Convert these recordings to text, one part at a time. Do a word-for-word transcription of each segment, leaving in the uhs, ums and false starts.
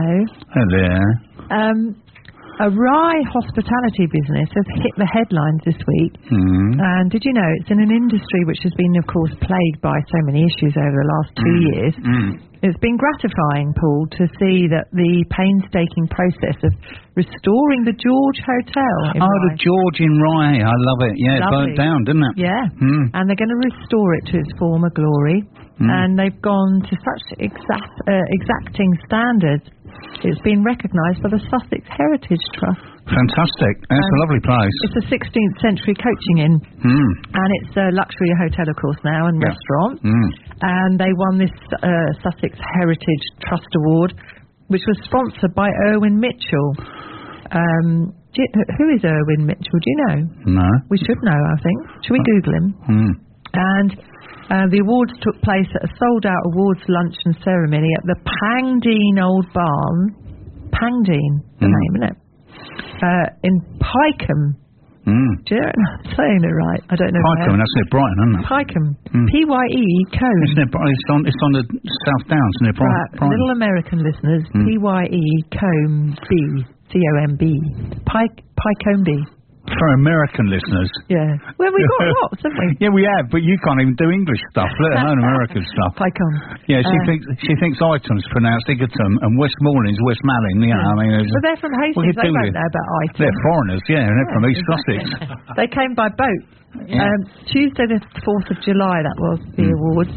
Hello. Um, a Rye hospitality business has hit the headlines this week. Mm. And did you know it's in an industry which has been, of course, plagued by so many issues over the last two mm. years. Mm. It's been gratifying, Paul, to see that the painstaking process of restoring the George Hotel in Oh, Rye. the George in Rye. I love it. Yeah, it burnt down, didn't it? Yeah. Mm. And they're going to restore it to its former glory. Mm. And they've gone to such exact, uh, exacting standards. It's been recognised by the Sussex Heritage Trust. Fantastic. That's um, a lovely place. It's a sixteenth century coaching inn. Mm. And it's a luxury hotel, of course, now, and yeah. restaurant. Mm. And they won this uh, Sussex Heritage Trust Award, which was sponsored by Irwin Mitchell. Um, do you, who is Irwin Mitchell? Do you know? No. We should know, I think. Should we Google him? Mm. And uh, the awards took place at a sold-out awards luncheon ceremony at the Pangdean Old Barn. Pangdean, the mm. name, isn't it? Uh, in Pycombe. Mm. Do you know I'm saying it right? I don't know. Pycombe, that's near Brighton, isn't it? Pycombe. Mm. P Y E Combe. It's, near, it's, on, it's on the South Downs near Brighton. Right, Brighton. little American listeners, mm. P Y E Combe B. C O M B. Pike, Pycombe B. For American listeners. Yeah. Well, we've got lots, haven't we? Yeah, we have, but you can't even do English stuff, let alone American stuff. Pycombe. Yeah, she uh, thinks she thinks Iton's pronounced Egerton and Westmoreland's Westmalling. Yeah, I mean, but they're from Hastings. They don't know about Iton. They're foreigners, yeah, and they're from East Sussex. They came by boat. Yeah. Um, Tuesday, the fourth of July. That was the mm. awards,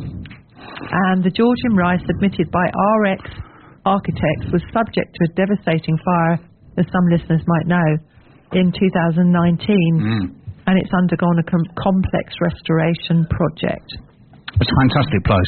and the George in Rye, submitted by R X Architects, was subject to a devastating fire, as some listeners might know, in two thousand nineteen, mm. and it's undergone a com- complex restoration project. It's a fantastic place.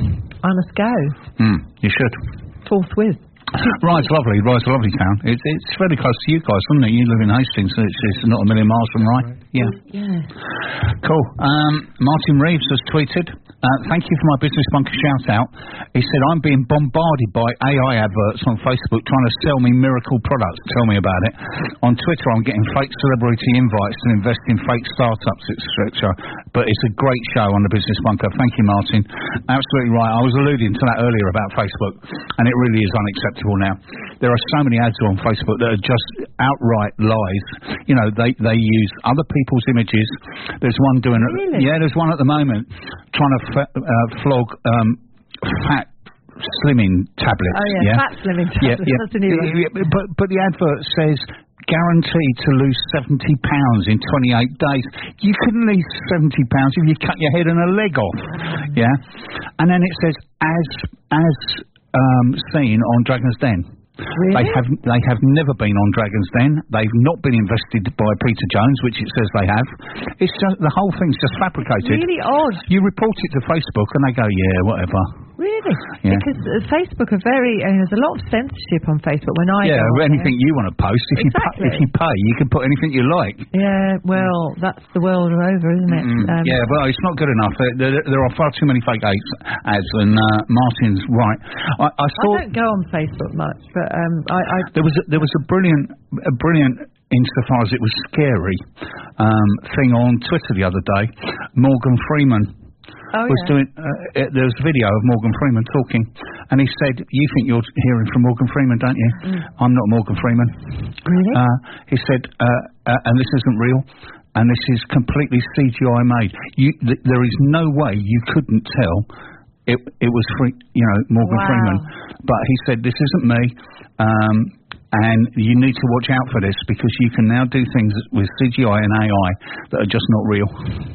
I must go. Mm, you should. Forthwith. Rye's lovely. Rye's a lovely town. It's it's fairly close to you guys, isn't it? You live in Hastings, so it's, it's not a million miles from Rye. Yeah. Yeah. Cool. Um, Martin Reeves has tweeted, uh, thank you for my business bunker shout out. He said, I'm being bombarded by A I adverts on Facebook trying to sell me miracle products. Tell me about it. On Twitter, I'm getting fake celebrity invites to invest in fake startups, et cetera. But it's a great show on the business bunker. Thank you, Martin. Absolutely right. I was alluding to that earlier about Facebook, and it really is unacceptable now. There are so many ads on Facebook that are just outright lies. You know, they, they use other people's images. There's one doing really? it. Yeah, there's one at the moment trying to f- uh, flog um, fat slimming tablets. Oh yeah, yeah? fat slimming tablets. Yeah, yeah. That's a new one. Yeah, but but the advert says guaranteed to lose seventy pounds in twenty-eight days. You couldn't lose seventy pounds if you cut your head and a leg off. Yeah, and then it says as as um, seen on Dragon's Den. Really? They have they have never been on Dragon's Den. They've not been invested by Peter Jones, which it says they have. It's just the whole thing's just fabricated. Really odd. You report it to Facebook and they go, yeah, whatever. Really? Yeah. Because uh, Facebook are very, uh, there's a lot of censorship on Facebook. When I yeah, go on anything there. you want to post, if exactly. you pay, if you pay, you can put anything you like. Yeah, well, that's the world over, isn't it? Mm-hmm. Um, yeah, well, it's not good enough. There, there, there are far too many fake ads, ads and uh, Martin's right. I, I, thought, I don't go on Facebook much, but um, I, I there was a, there was a brilliant a brilliant insofar as it was scary um, thing on Twitter the other day. Morgan Freeman. Oh, was yeah. doing. Uh, there was a video of Morgan Freeman talking, and he said, "You think you're hearing from Morgan Freeman, don't you? Mm. I'm not Morgan Freeman." Really? Uh, he said, uh, uh, "And this isn't real, and this is completely C G I made. You, th- there is no way you couldn't tell it. It was free, you know, Morgan wow. Freeman." But he said, "This isn't me." Um, And you need to watch out for this because you can now do things with C G I and A I that are just not real.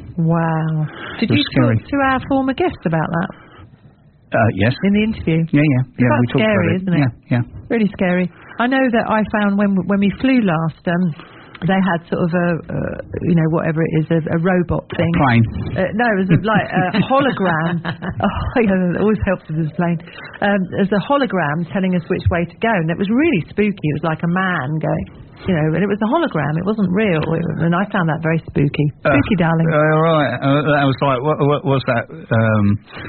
Wow. Did you scary. talk to our former guest about that? Uh, yes. In the interview? Yeah, yeah. yeah That's we talked scary, about it. isn't it? Yeah, yeah. Really scary. I know that I found when when we flew last, um, they had sort of a, uh, you know, whatever it is, a, a robot thing. A plane. Uh, no, it was a, like a hologram. Oh, yeah, it always helps with this plane. Um, there's a hologram telling us which way to go, and it was really spooky. It was like a man going, you know, and it was a hologram. It wasn't real, it, and I found that very spooky. Spooky, uh, darling. Uh, right. Uh, that was like, what, what was that? Um,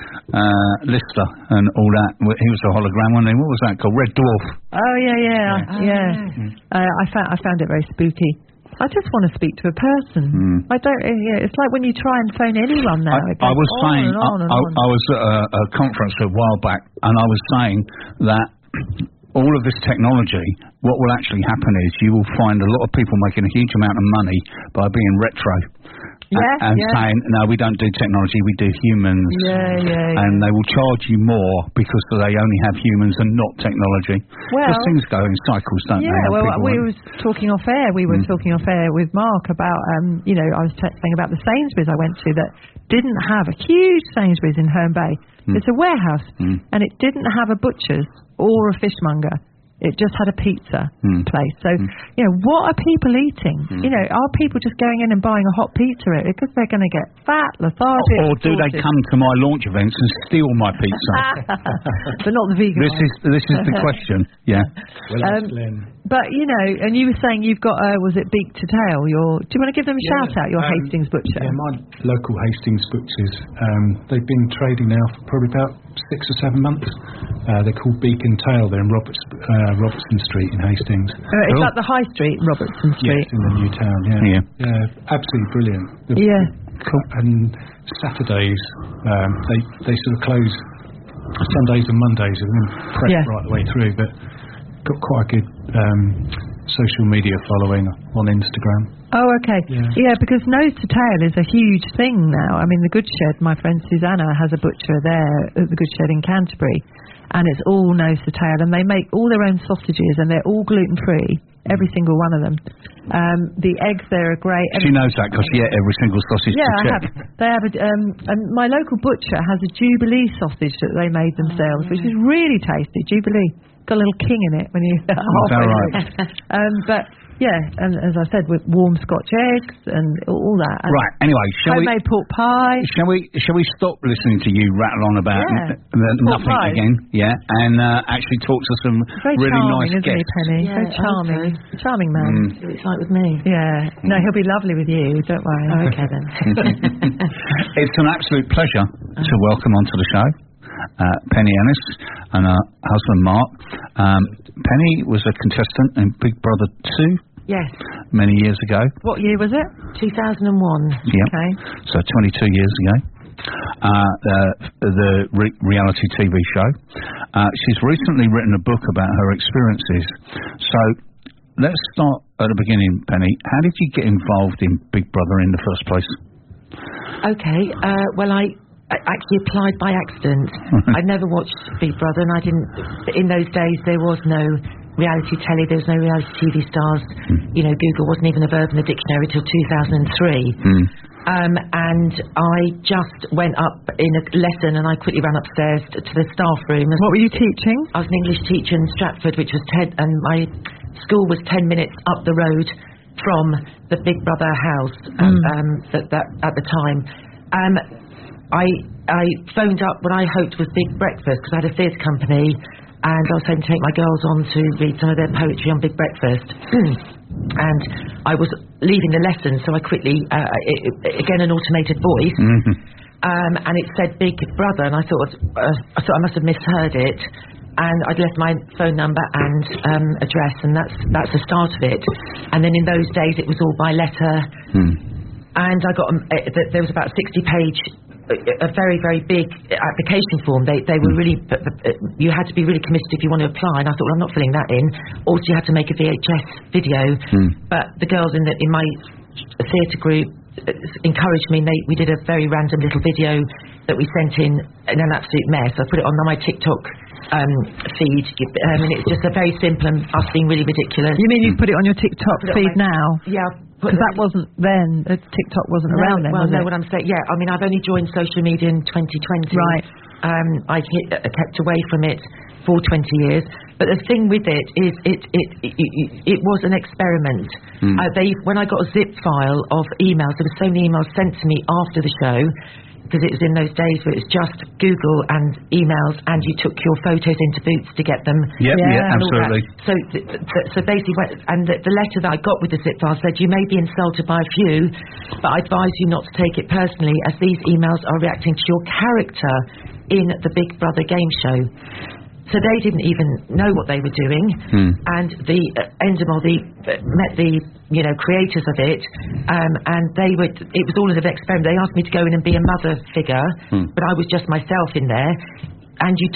uh, Lister and all that. He was a hologram, wasn't he? What was that called? Red Dwarf. Oh yeah, yeah, yeah. yeah. yeah. Mm. Uh, I found I found it very spooky. I just want to speak to a person. Mm. I don't. Yeah, it's like when you try and phone anyone now. I, It goes I was on saying, and on and I, on. I was at a, a conference a while back, and I was saying that all of this technology, what will actually happen is you will find a lot of people making a huge amount of money by being retro. Yeah, and yeah. saying, no, we don't do technology, we do humans. Yeah, yeah, yeah. And they will charge you more because they only have humans and not technology. Well, because things go in cycles, don't yeah, they? well, People we want- was talking off air. We were Mm. talking off air with Mark about, um, you know, I was t- saying about the Sainsbury's I went to that didn't have a huge Sainsbury's in Herne Bay. Mm. It's a warehouse, Mm. and it didn't have a butcher's or a fishmonger. It just had a pizza Mm. place. So, Mm. you know, what are people eating? Mm. You know, are people just going in and buying a hot pizza because they're going to get fat, lethargic? Or do they exhausted? come to my launch events and steal my pizza? But not the vegan This one. is this is the question. Yeah. Well, Um, that's Glenn. But, you know, and you were saying you've got, uh, was it Beak to Tail? Your, do you want to give them a Yeah, shout out, your um, Hastings Butcher? Yeah, my local Hastings Butchers, um, they've been trading now for probably about six or seven months. Uh, they're called Beak and Tail. They're in Roberts, uh, Robertson Street in Hastings. Uh, it's Cool. at the High Street, Robertson Street. Yes, in the new town, yeah. Yeah. Yeah, absolutely brilliant. The- Yeah. Cool. And Saturdays, um, they, they sort of close Sundays and Mondays and then prep Yeah. right the way through, but got quite a good um, social media following on Instagram. Oh, okay. Yeah. Yeah, because nose to tail is a huge thing now. I mean, the Good Shed, my friend Susanna has a butcher there at the Good Shed in Canterbury, and it's all nose to tail, and they make all their own sausages, and they're all gluten-free, every single one of them. Um, the eggs there are great. She knows that because she ate every single sausage Yeah, to I check. have. They have a, um, and my local butcher has a Jubilee sausage that they made themselves, which is really tasty. Jubilee got a little king in it when you that halfway right? through. Um, but yeah, and as I said, with warm Scotch eggs and all that. And Right. Anyway, shall we? homemade pork pie. Shall we? Shall we stop listening to you rattle on about Yeah. n- n- Pork nothing pie. again? Yeah, and uh, actually talk to some Very really charming, nice isn't guests. he, Penny? Yeah, Very I charming, hope charming man. Mm. See what it's like with me. Yeah. No, he'll be lovely with you. Don't worry. Oh, okay then. It's an absolute pleasure to welcome onto the show uh, Penny Ennis and her husband Mark. Um, Penny was a contestant in Big Brother two Yes, many years ago. What year was it? two thousand one. Yeah, Okay. so twenty-two years ago. Uh, the the re- reality T V show. Uh, she's recently written a book about her experiences. So let's start at the beginning, Penny. How did you get involved in Big Brother in the first place? Okay, uh, well I I actually applied by accident. I'd never watched Big Brother and I didn't, in those days there was no reality telly, there was no reality T V stars. Mm. You know, Google wasn't even a verb in the dictionary till two thousand three. Mm. Um, and I just went up in a lesson and I quickly ran upstairs to, to the staff room. What were you teaching? I was an English teacher in Stratford, which was ten, and my school was ten minutes up the road from the Big Brother house um, Mm. um, that, that at the time. Um, I I phoned up what I hoped was Big Breakfast because I had a theatre company, and I was hoping to take my girls on to read some of their poetry on Big Breakfast. And I was leaving the lesson, so I quickly, uh, it, it, again, an automated voice. Mhm. Um, and it said Big Brother, and I thought uh, I thought I must have misheard it, and I'd left my phone number and um, address, and that's that's the start of it. And then in those days, it was all by letter, Mm. and I got um, uh, th- there was about a sixty page, uh, a very very big application form. They they were really uh, uh, you had to be really committed if you want to apply, and I thought, well, I'm not filling that in. Also, you had to make a V H S video, Mm. but the girls in the in my theatre group uh, encouraged me, and they, we did a very random little video that we sent in in an absolute mess. I put it on my TikTok um, feed, um, and it's just a very simple and us being really ridiculous. You mean you put it on your TikTok Put it on feed my- now? Yeah. Because that wasn't then. Uh, TikTok wasn't no, around then, well, was no, it? what I'm saying, yeah. I mean, I've only joined social media in twenty twenty. Right. Um, I hit, uh, kept away from it for twenty years. But the thing with it is, it it it, it, it was an experiment. Mm. Uh, they when I got a zip file of emails, there were so many emails sent to me after the show, because it was in those days where it was just Google and emails, and you took your photos into Boots to get them. Yep, Yeah, yeah, and all that. absolutely. So, th- th- so basically, when- and the, the letter that I got with the zip file said, you may be insulted by a few, but I advise you not to take it personally, as these emails are reacting to your character in the Big Brother game show. So they didn't even know what they were doing, Hmm. and the uh, Endemol, the uh, met the you know creators of it, um, and they were. It was all an experiment. They asked me to go in and be a mother figure, Hmm. but I was just myself in there. And you don't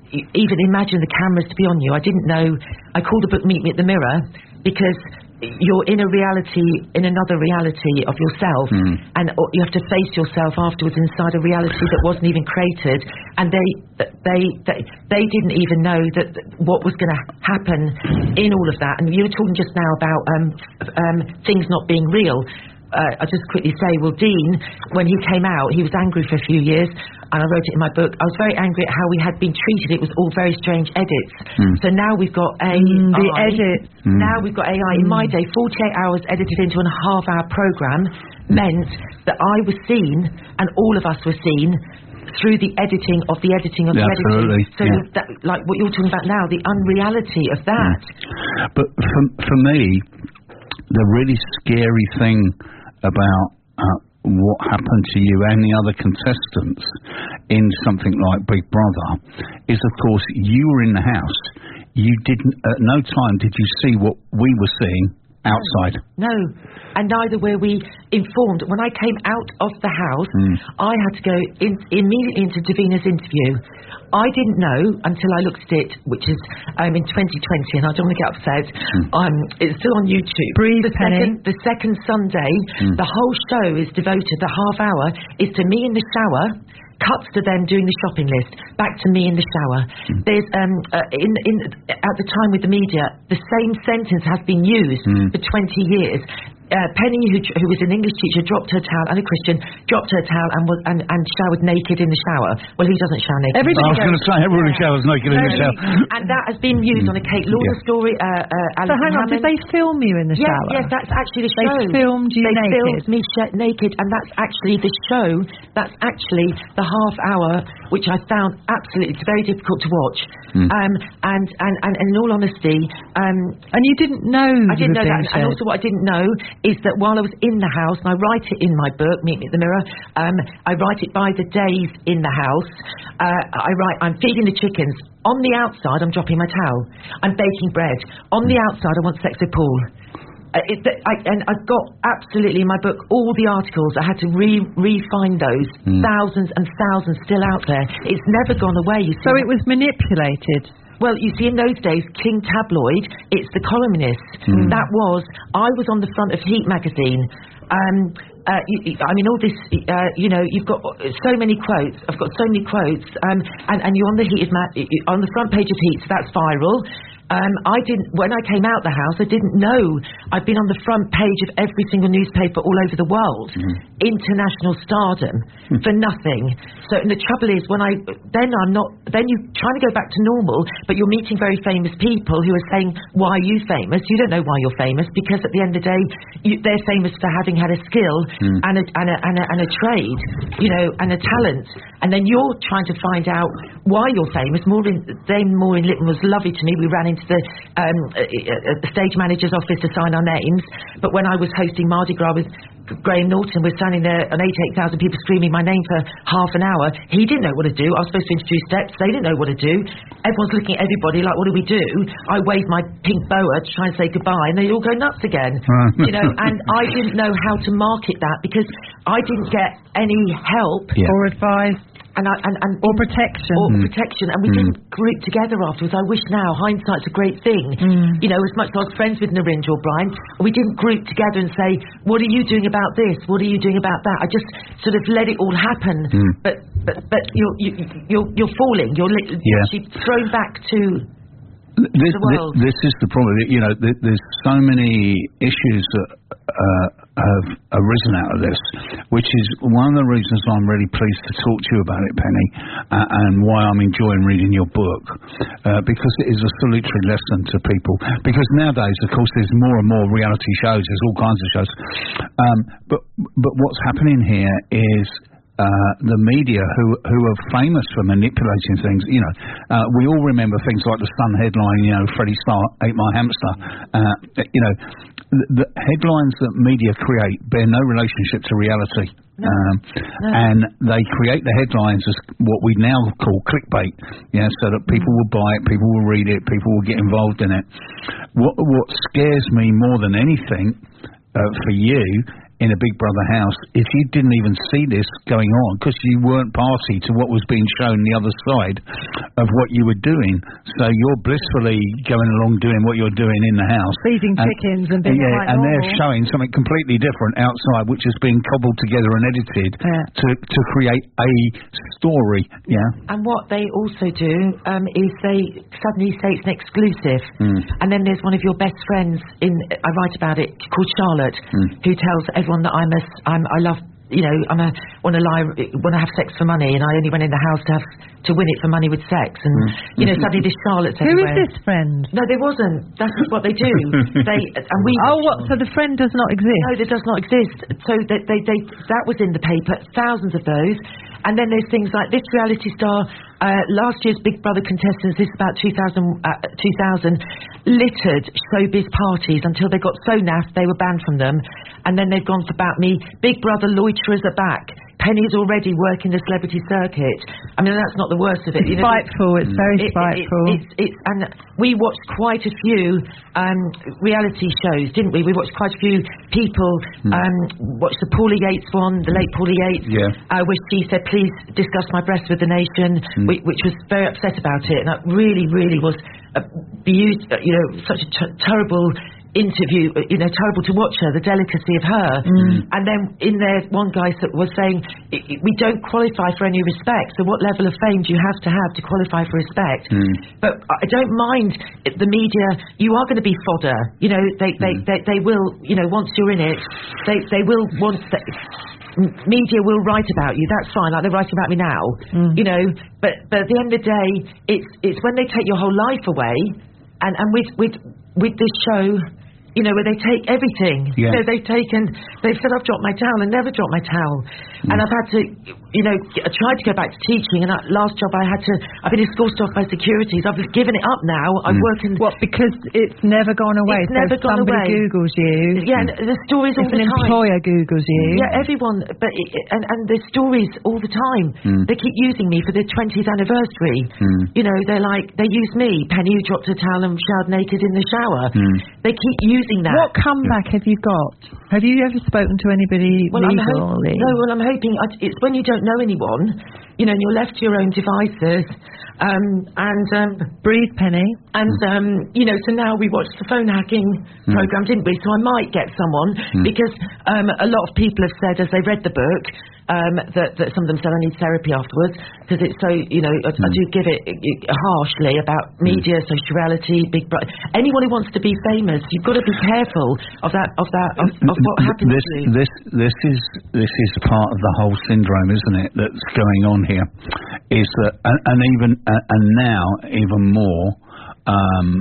even imagine the cameras to be on you. I didn't know. I called the book Meet Me at the Mirror because you're in a reality, in another reality of yourself, mm. and you have to face yourself afterwards inside a reality that wasn't even created. And they, they, they, they didn't even know that what was going to happen in all of that. And you were talking just now about um, um, things not being real. Uh, I'll just quickly say, well, Dean, when he came out, he was angry for a few years, and I wrote it in my book. I was very angry at how we had been treated. It was all very strange edits. Mm. So now we've got A I. Mm, the edit. Mm. Now we've got A I. Mm. In my day, forty-eight hours edited into a half-hour programme meant that I was seen, and all of us were seen, through the editing of the editing of yeah, the absolutely. editing. So yeah. that, like what you're talking about now, the unreality of that. Mm. But for, for me, the really scary thing about uh, what happened to you and the other contestants in something like Big Brother is, of course, you were in the house. You didn't, at no time did you see what we were seeing outside. No, and neither were we informed. When I came out of the house, mm. I had to go in, immediately into Davina's interview. I didn't know until I looked at it, which is um, in twenty twenty, and I don't want to get upset. Mm. Um, it's still on YouTube. Breathe, the Penny. second, the second Sunday, mm. the whole show is devoted. The half hour is to me in the shower. Cuts to them doing the shopping list. Back to me in the shower. Mm. There's um uh, in in at the time with the media, the same sentence has been used mm. for twenty years. Uh, Penny, who, who was an English teacher, dropped her towel, and a Christian, dropped her towel and was and, and showered naked in the shower. Well, he doesn't shower naked. Everybody I was going to say, everybody yeah. showers naked in the shower. And that has been used mm. on a Kate Lauder yeah. story. Uh, uh, so hang on, did they film you in the yes, shower? Yes, that's actually the they show. They filmed you they naked? They filmed me sh- naked, and that's actually the show. That's actually the half hour, which I found absolutely, it's very difficult to watch. Mm. Um, and, and, and, and in all honesty... Um, and you didn't know I didn't know that. And also what I didn't know is that while I was in the house, and I write it in my book, Meet Me at the Mirror, um, I write it by the days in the house. Uh, I write, I'm feeding the chickens. On the outside, I'm dropping my towel. I'm baking bread. On the outside, I want sex with Paul. Uh, it, I, and I've got absolutely in my book all the articles. I had to re refine those. Mm. Thousands and thousands still out there. It's never gone away. You see. So it was manipulated. Well, you see, in those days, King Tabloid, it's the columnist. Mm. That was, I was on the front of Heat magazine. Um, uh, you, I mean, all this, uh, you know, you've got so many quotes. I've got so many quotes. Um, and, and you're on the Heat, on the front page of Heat, so that's viral. Um, I didn't, when I came out the house, I didn't know I'd been on the front page of every single newspaper all over the world. Mm. International stardom mm. for nothing. So and the trouble is, when I, then I'm not, then you're trying to go back to normal, but you're meeting very famous people who are saying, why are you famous? You don't know why you're famous, because at the end of the day, you, they're famous for having had a skill mm. and, a, and, a, and, a, and a trade, you know, and a talent. And then you're trying to find out why you're famous. Maureen, then Maureen Litton was lovely to me. We ran into the um, uh, uh, stage manager's office to sign our names, but when I was hosting Mardi Gras with Graham Norton, we're standing there and eighty-eight thousand people screaming my name for half an hour. He didn't know what to do. I was supposed to introduce steps. They didn't know what to do. Everyone's looking at everybody like, what do we do? I waved my pink boa to try and say goodbye, and they all go nuts again. You know, and I didn't know how to market that because I didn't get any help yeah. or advice. And, I, and, and or protection. Or mm. protection. And we mm. didn't group together afterwards. I wish now, hindsight's a great thing. Mm. You know, as much as I was friends with Narendra O'Brien, we didn't group together and say, what are you doing about this? What are you doing about that? I just sort of let it all happen. Mm. But but but you're, you, you're, you're falling. You're li- yeah. actually thrown back to... This, this, this is the problem. You know, there's so many issues that uh, have arisen out of this, which is one of the reasons I'm really pleased to talk to you about it, Penny, uh, and why I'm enjoying reading your book, uh, because it is a salutary lesson to people. Because nowadays, of course, there's more and more reality shows. There's all kinds of shows. Um, but but what's happening here is... Uh, the media who who are famous for manipulating things, you know, uh, we all remember things like the Sun headline, you know, Freddie Starr ate my hamster. Uh, you know, the, the headlines that media create bear no relationship to reality. No. Um, no. And they create the headlines as what we now call clickbait, yeah, so that people will buy it, people will read it, people will get involved in it. What what scares me more than anything uh, for you in a Big Brother house, if you didn't even see this going on because you weren't party to what was being shown the other side of what you were doing, so you're blissfully going along doing what you're doing in the house, feeding and, chickens and being yeah, quite and normal. they're showing something completely different outside, which has been cobbled together and edited yeah. to to create a story. Yeah, and what they also do um, is they suddenly say it's an exclusive, mm. and then there's one of your best friends in. I write about it called Charlotte, mm. who tells everyone that I'm a, I'm, I love, you know, I'm a want to lie, want to have sex for money, and I only went in the house to have to win it for money with sex, and mm. you know, suddenly this Charlotte's Who everywhere. is this friend? No, there wasn't. That's just what they do. they and we. Oh, what? So the friend does not exist? No, it does not exist. So they, they, they, that was in the paper. Thousands of those, and then there's things like this reality star. Uh, last year's Big Brother contestants, this is about two thousand, uh, two thousand, littered showbiz parties until they got so naff they were banned from them, and then they've gone for About Me. Big Brother loiterers are back. Penny's already working the celebrity circuit. I mean, that's not the worst of it. It's you know, spiteful. It's very it, spiteful. It, it's, it's, and we watched quite a few um, reality shows, didn't we? We watched quite a few people mm. um, watched the Paulie Yates one, the late Paulie Yates, yeah. uh, where she said, "Please discuss my breast with the nation," mm. which, which was very upset about it, and that really, really was a beaut- you know, such a t- terrible. interview, you know, terrible to watch her, the delicacy of her. Mm. And then in there, one guy was saying, we don't qualify for any respect, so what level of fame do you have to have to qualify for respect? Mm. But I don't mind the media, you are going to be fodder, you know, they, they, mm. they, they will, you know, once you're in it, they, they will want, the, media will write about you, that's fine, like they're writing about me now, mm. you know, but, but at the end of the day, it's, it's when they take your whole life away, and, and with, with, with this show, you know, where they take everything. Yeah. You know, they've taken, they've said, I've dropped my towel and never dropped my towel. Mm. And I've had to, you know, I tried to go back to teaching, and that last job I had to, I've been escorted off by securities. I've given it up now. I'm mm. working. What, because it's never gone away? It's so never gone somebody away. Googles you. Yeah, and the stories all if the an time. employer Googles you. Yeah, everyone, but it, and, and the stories all the time. Mm. They keep using me for their twentieth anniversary. Mm. You know, they're like, they use me, Penny, who dropped her towel and showered naked in the shower. Mm. They keep using that. What comeback have you got? Have you ever spoken to anybody well, legally? I'm ho- no, well, I'm hoping, I, it's when you don't know anyone, you know, and you're left to your own devices, um, and... Um, Breathe, Penny. And, um, you know, so now we watched the phone hacking mm. program, didn't we? So I might get someone, mm. because um, a lot of people have said, as they read the book, um, that, that some of them said I need therapy afterwards, because it's so, you know, I, mm. I do give it, it, it harshly about media, mm. social reality, Big Brother. Anyone who wants to be famous, you've got to be careful of that, of that, of, of what happens this, to you. This, this is, this is part of the whole syndrome, isn't it? That's going on here, is that, and, and even, uh, and now even more. Um,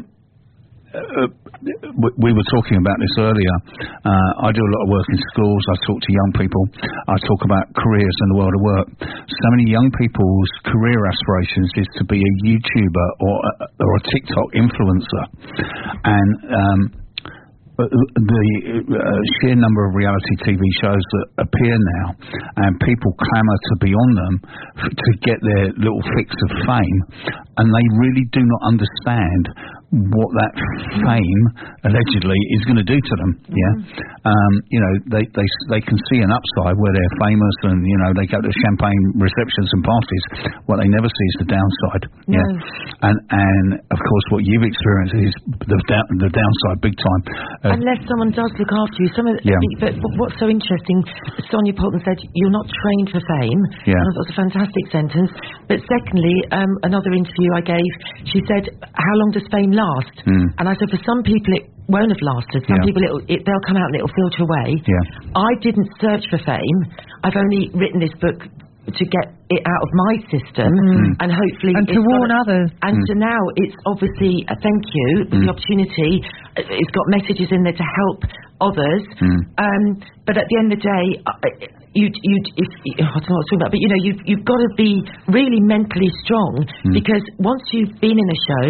uh, we were talking about this earlier. Uh, I do a lot of work in schools. I talk to young people. I talk about careers in the world of work. So many young people's career aspirations is to be a YouTuber or a, or a TikTok influencer, and um, the uh, sheer number of reality T V shows that appear now, and people clamour to be on them f- to get their little fix of fame, and they really do not understand what that fame allegedly is going to do to them. Yeah, um, you know, they they they can see an upside where they're famous, and you know they go to champagne receptions and parties. What they never see is the downside. No. Yeah, and and of course what you've experienced is the da- the downside big time. Uh, Unless someone does look after you. Some of, yeah. But what's so interesting, Sonia Poulton said, you're not trained for fame. Yeah. That was a fantastic sentence. But secondly, um, another interview I gave, she said, how long does fame last? Mm. And I said, for some people it won't have lasted. Some Yeah. people, it'll, it, they'll come out and it'll filter away. Yeah. I didn't search for fame. I've only written this book to get it out of my system, Mm. and hopefully And to it's warn got a, others. and Mm. so now it's obviously a thank you for the opportunity. It's got messages in there to help others, Mm. um, but at the end of the day, you you if I don't know what I was talking about, but you know you you've got to be really mentally strong, Mm. because once you've been in a show,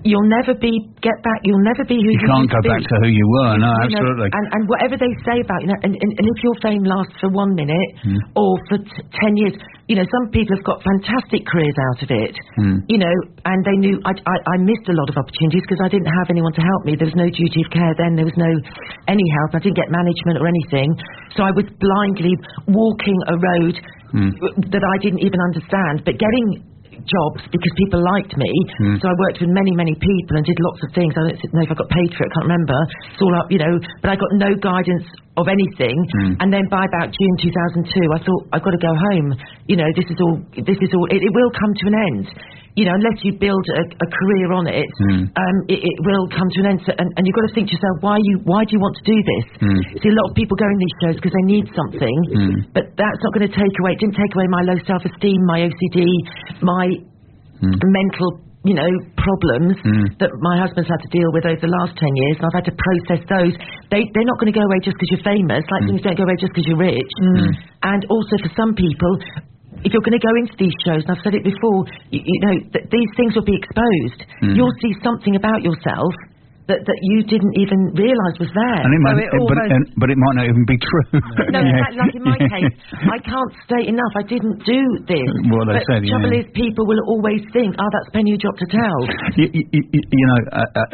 you'll never be get back. You'll never be who you, you can't used go to back be. to who you were. No, You know, absolutely. and, and whatever they say about you know, and, and, and if your fame lasts for one minute mm. or for t- ten years, you know, some people have got fantastic careers out of it. Mm. You know, and they knew I, I, I missed a lot of opportunities because I didn't have anyone to help me. There was no duty of care then. There was no any help. I didn't get management or anything. So I was blindly walking a road mm. that I didn't even understand, but getting jobs because people liked me. Mm. So I worked with many, many people and did lots of things. I don't know if I got paid for it, I can't remember. It's all up, you know, but I got no guidance of anything. Mm. And then by about June two thousand two, I thought, I've got to go home. You know, this is all, this is all, it, it will come to an end. You know, unless you build a, a career on it, mm. um, it, it will come to an end. So, and, and you've got to think to yourself, why you, why do you want to do this? Mm. See, a lot of people go in these shows because they need something, Mm. but that's not going to take away, it didn't take away my low self-esteem, my O C D, my Mm. mental, you know, problems mm. that my husband's had to deal with over the last ten years, and I've had to process those. They, they're not going to go away just because you're famous, like mm. things don't go away just because you're rich. Mm. And also for some people, if you're going to go into these shows, and I've said it before, you, you know, th- these things will be exposed. Mm. You'll see something about yourself that, that you didn't even realise was there. And it might, it but, almost- and, but it might not even be true. No, Yeah. like, like in my case, I can't state enough. I didn't do this. What they but said, the trouble yeah. is, people will always think, "Oh, that's Penny Drop to tell." You, you, you, you know, uh, uh,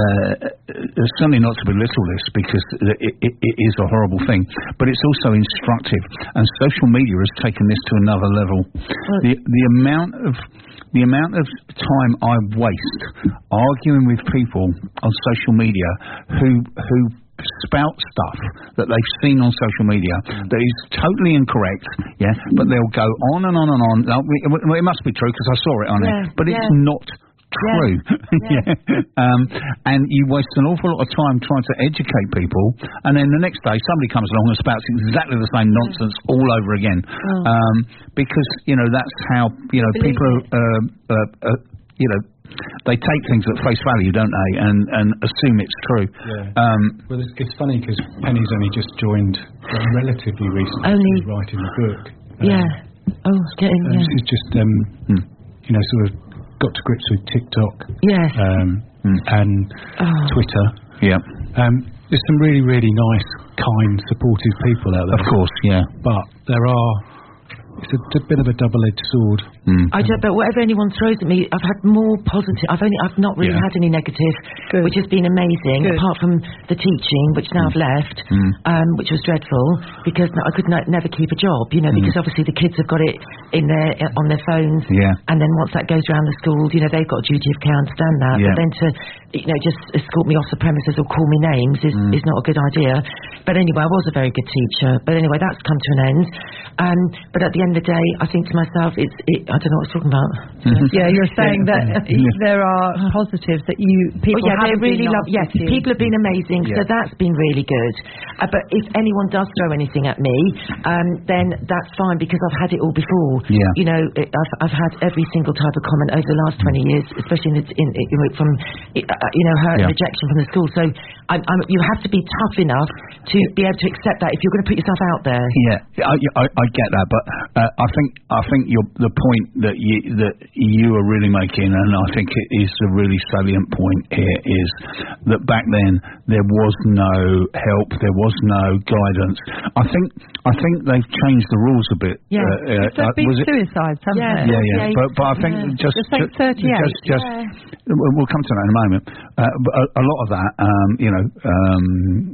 uh, certainly not to belittle this because it, it, it is a horrible thing, but it's also instructive. And social media has taken this to another level. Well, The the amount of the amount of time I waste arguing with people on social media who who spout stuff that they've seen on social media that is totally incorrect, yeah, but they'll go on and on and on. Now, It, it must be true because I saw it on Yeah, it, but it's yeah. not true. Yeah. Yeah. Um, and you waste an awful lot of time trying to educate people, and then the next day somebody comes along and spouts exactly the same nonsense all over again. Oh. Um, because you know that's how you know Believe people, uh, uh, uh, you know, they take things at face value, don't they, and and assume it's true. Yeah. Um, Well, it's, it's funny because Penny's only just joined uh, relatively recently Only- to writing the book. Um, Yeah. Oh, getting And yeah. she's just, um, hmm. you know, sort of got to grips with TikTok Yes. um, Hmm. and Oh. Twitter. yeah, Um, there's some really, really nice, kind, supportive people out there. of course, yeah. But there are, it's a, it's a bit of a double-edged sword. Mm. I don't, but whatever anyone throws at me, I've had more positive. I've only, I've not really Yeah. had any negative, Good. which has been amazing. Good. Apart from the teaching, which now I've left, Mm. um, which was dreadful because I could no, never keep a job. You know, Mm. because obviously the kids have got it in their on their phones. Yeah. And then once that goes around the school, you know, they've got a duty of care. I understand that. Yeah. But then to, you know, just escort me off the premises or call me names is Mm. is not a good idea. But anyway, I was a very good teacher. But anyway, that's come to an end. Um, but at the end of the day, I think to myself, it's it, I don't know what I was talking about. Mhm. Yeah, you're saying that Yeah. there are positives that you people Oh, yeah, they haven't really been love. nasty Yes, to you. people have been amazing, so Yeah. that's been really good. Uh, but if anyone does throw anything at me, um, then that's fine because I've had it all before. Yeah. You know, it, I've, I've had every single type of comment over the last twenty years, especially in, the, in, in from uh, you know hurt Yeah. and rejection from the school. So I'm, I'm, you have to be tough enough to be able to accept that if you're going to put yourself out there. Yeah, I, I, I get that, but uh, I think I think you're, the point that you that you are really making, and I think it is a really salient point here, is that back then there was no help, there was no guidance. I think I think they've changed the rules a bit. Yeah. uh, There's uh, been was it? suicides, haven't Yeah. there? Yeah, yeah, forty-eight. but but I think Yeah. just Just like ju- thirty-eight. just just Yeah. we'll we'll come to that in a moment. Uh, but a, a lot of that, um, you know, um,